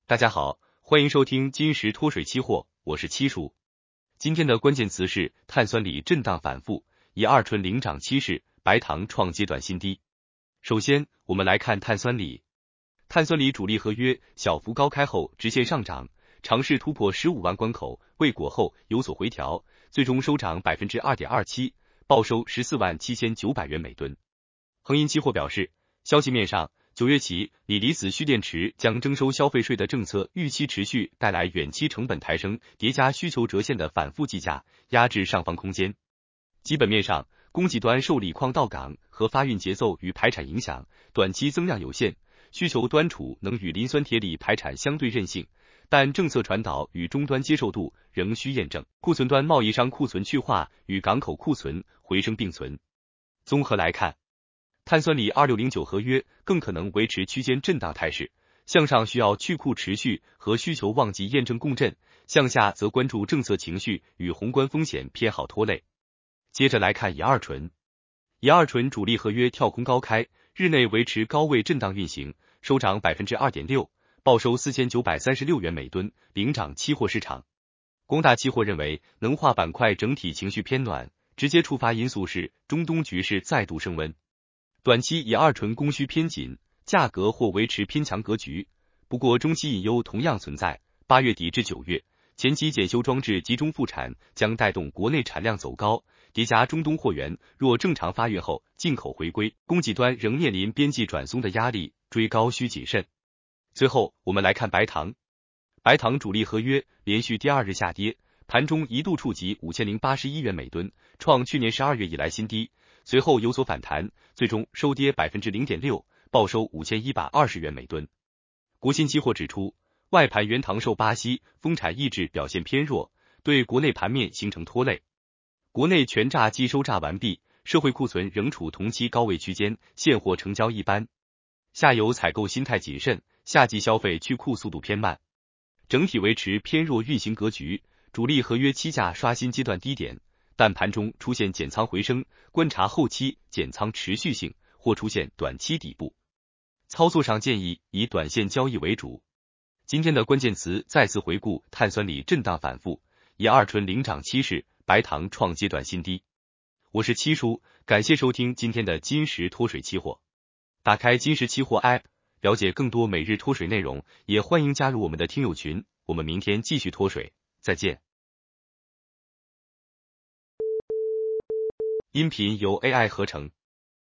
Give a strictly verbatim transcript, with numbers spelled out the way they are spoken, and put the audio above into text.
大家好，欢迎收听金石脱水期货，我是七叔。今天的关键词是碳酸锂震荡反复，乙二醇领涨趋势，白糖创阶段新低。首先，我们来看碳酸锂。碳酸锂主力合约小幅高开后直线上涨，尝试突破十五万关口，未果后有所回调，最终收涨 百分之二点二七， 报收十四万七千九百元每吨。恒银期货表示，消息面上，九月起，锂离子蓄电池将征收消费税的政策预期持续，带来远期成本抬升叠加需求折现的反复计价，压制上方空间。基本面上，供给端受锂矿到港和发运节奏与排产影响，短期增量有限，需求端储能与磷酸铁锂排产相对韧性，但政策传导与终端接受度仍需验证。库存端贸易商库存去化与港口库存回升并存。综合来看，碳酸锂二六零九合约更可能维持区间震荡态势，向上需要去库持续和需求旺季验证共振，向下则关注政策情绪与宏观风险偏好拖累。接着来看乙二醇，乙二醇主力合约跳空高开，日内维持高位震荡运行，收涨 百分之二点六， 报收四千九百三十六元每吨，领涨期货市场。光大期货认为，能化板块整体情绪偏暖，直接触发因素是中东局势再度升温。短期乙二醇供需偏紧，价格或维持偏强格局，不过中期隐忧同样存在。八月底至九月，前期检修装置集中复产将带动国内产量走高，叠加中东货源若正常发运后进口回归，供给端仍面临边际转松的压力，追高需谨慎。最后，我们来看白糖。白糖主力合约连续第二日下跌，盘中一度触及五千零八十一元每吨，创去年十二月以来新低。随后有所反弹，最终收跌 百分之零点六， 报收五千一百二十元每吨。国信期货指出，外盘原糖受巴西丰产抑制表现偏弱，对国内盘面形成拖累。国内全榨季收榨完毕，社会库存仍处同期高位区间，现货成交一般。下游采购心态谨慎，夏季消费去库速度偏慢，整体维持偏弱运行格局，主力合约期价刷新阶段低点。但盘中出现减仓回升，观察后期减仓持续性或出现短期底部。操作上建议以短线交易为主。今天的关键词再次回顾碳酸锂震荡反复，乙二醇领涨趋势，白糖创阶段新低。我是七叔，感谢收听今天的金石脱水期货。打开金石期货 App， 了解更多每日脱水内容，也欢迎加入我们的听友群。我们明天继续脱水，再见。音频由 A I 合成。